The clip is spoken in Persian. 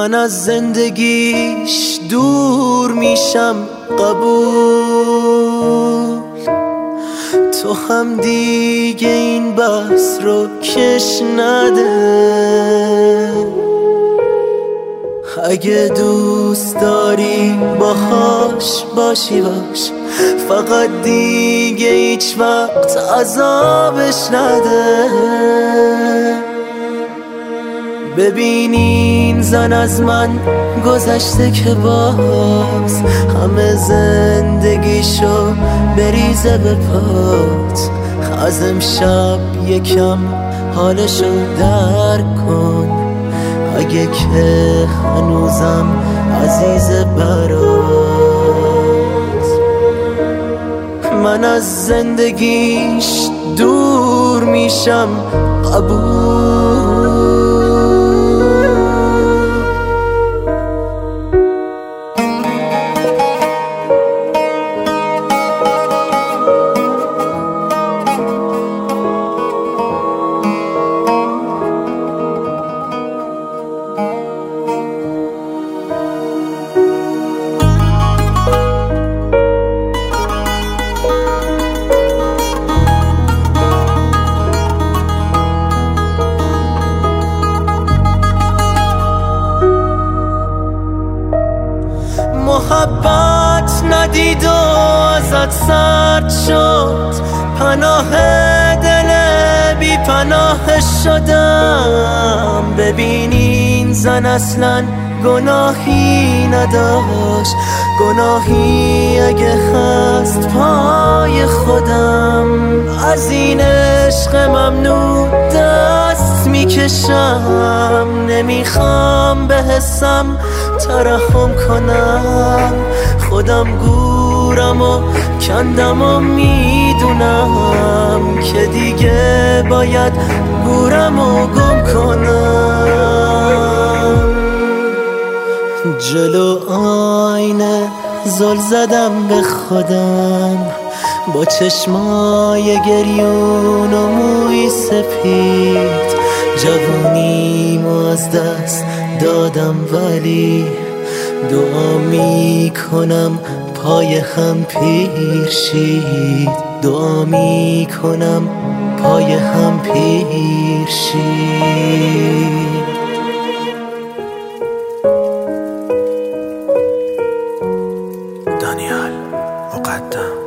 من از زندگیش دور میشم قبول، تو هم دیگه این بحث رو کش نده. اگه دوست داری باهاش باشی باش، فقط دیگه هیچ وقت عذابش نده. ببین این زن از من گذشته که باز همه زندگیشو بریزه به پات. از امشب یکم حالشو درک کن، اگه که هنوزم عزیز برات. من از زندگیش دور میشم قبول. محبت ندید و ازت سرد شد، پناه دل بی پناه شدم. ببین این زن اصلا گناهی نداشت، گناهی اگه خست پای خودم. از این عشق ممنوع دست میکشم، نمیخوام به حسم ترحم کنم. خودم گورم و کندم و میدونم که دیگه باید گورم و گم کنم. جلو آینه زل زدم به خودم، با چشمای گریون و موی سپید. جوونیمو از دست دادم ولی دعا میکنم پای هم پیر شید. دعا میکنم پای هم پیر شید. دانیال مقدم.